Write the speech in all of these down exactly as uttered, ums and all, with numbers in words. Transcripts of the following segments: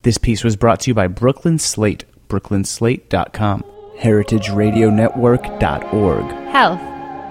This piece was brought to you by Brooklyn Slate, brooklyn slate dot com, heritage radio network dot org. Health.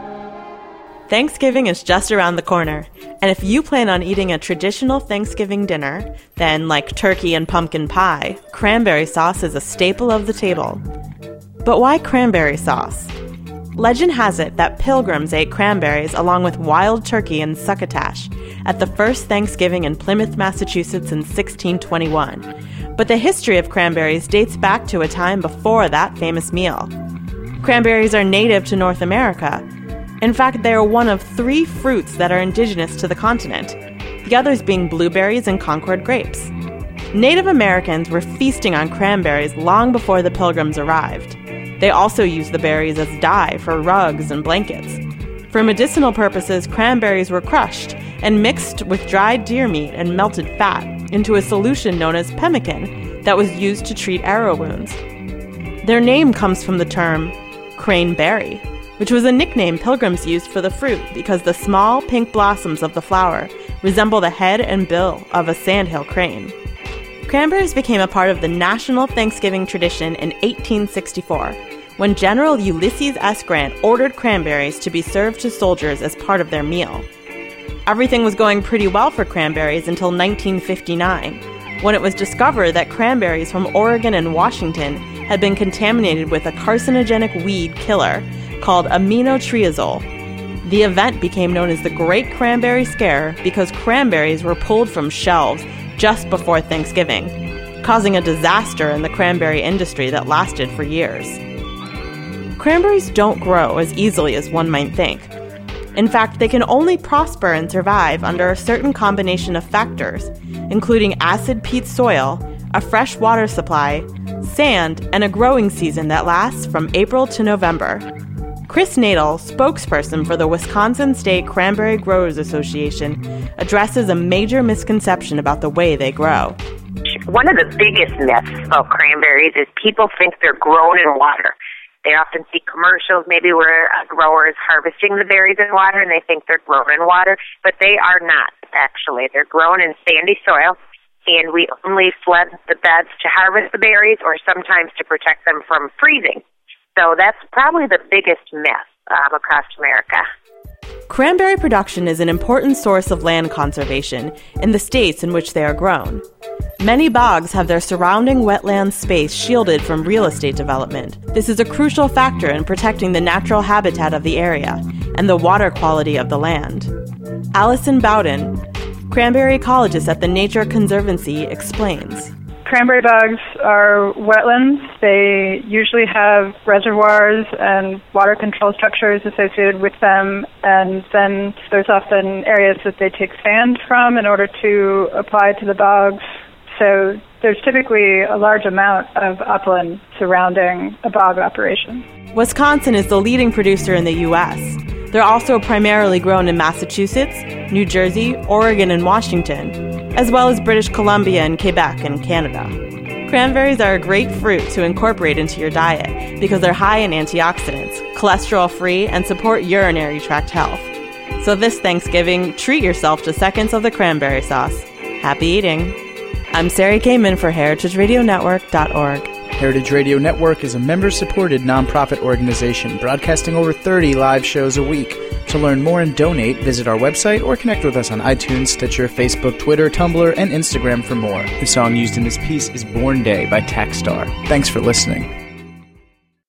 Thanksgiving is just around the corner, and if you plan on eating a traditional Thanksgiving dinner, then like turkey and pumpkin pie, cranberry sauce is a staple of the table. But why cranberry sauce? Legend has it that pilgrims ate cranberries along with wild turkey and succotash at the first Thanksgiving in Plymouth, Massachusetts in sixteen twenty-one. But the history of cranberries dates back to a time before that famous meal. Cranberries are native to North America. In fact, they are one of three fruits that are indigenous to the continent, the others being blueberries and Concord grapes. Native Americans were feasting on cranberries long before the pilgrims arrived. They also used the berries as dye for rugs and blankets. For medicinal purposes, cranberries were crushed and mixed with dried deer meat and melted fat into a solution known as pemmican that was used to treat arrow wounds. Their name comes from the term craneberry, which was a nickname pilgrims used for the fruit because the small pink blossoms of the flower resemble the head and bill of a sandhill crane. Cranberries became a part of the national Thanksgiving tradition in eighteen sixty-four, when General Ulysses S. Grant ordered cranberries to be served to soldiers as part of their meal. Everything was going pretty well for cranberries until nineteen fifty-nine, when it was discovered that cranberries from Oregon and Washington had been contaminated with a carcinogenic weed killer called aminotriazole. The event became known as the Great Cranberry Scare because cranberries were pulled from shelves just before Thanksgiving, causing a disaster in the cranberry industry that lasted for years. Cranberries don't grow as easily as one might think. In fact, they can only prosper and survive under a certain combination of factors, including acid peat soil, a fresh water supply, sand, and a growing season that lasts from April to November. Chris Nadel, spokesperson for the Wisconsin State Cranberry Growers Association, addresses a major misconception about the way they grow. One of the biggest myths about cranberries is people think they're grown in water. They often see commercials maybe where a grower is harvesting the berries in water and they think they're grown in water, but they are not, actually. They're grown in sandy soil, and we only flood the beds to harvest the berries or sometimes to protect them from freezing. So that's probably the biggest myth um, across America. Cranberry production is an important source of land conservation in the states in which they are grown. Many bogs have their surrounding wetland space shielded from real estate development. This is a crucial factor in protecting the natural habitat of the area and the water quality of the land. Allison Bowden, cranberry ecologist at the Nature Conservancy, explains. Cranberry bogs are wetlands. They usually have reservoirs and water control structures associated with them, and then there's often areas that they take sand from in order to apply to the bogs. So there's typically a large amount of upland surrounding a bog operation. Wisconsin is the leading producer in the U S. They're also primarily grown in Massachusetts, New Jersey, Oregon, and Washington, as well as British Columbia and Quebec and Canada. Cranberries are a great fruit to incorporate into your diet because they're high in antioxidants, cholesterol-free, and support urinary tract health. So this Thanksgiving, treat yourself to seconds of the cranberry sauce. Happy eating! I'm Sari Kamen for heritage radio network dot org. Heritage Radio Network is a member-supported nonprofit organization broadcasting over thirty live shows a week. To learn more and donate, visit our website or connect with us on iTunes, Stitcher, Facebook, Twitter, Tumblr, and Instagram for more. The song used in this piece is Born Day by Taxstar. Thanks for listening.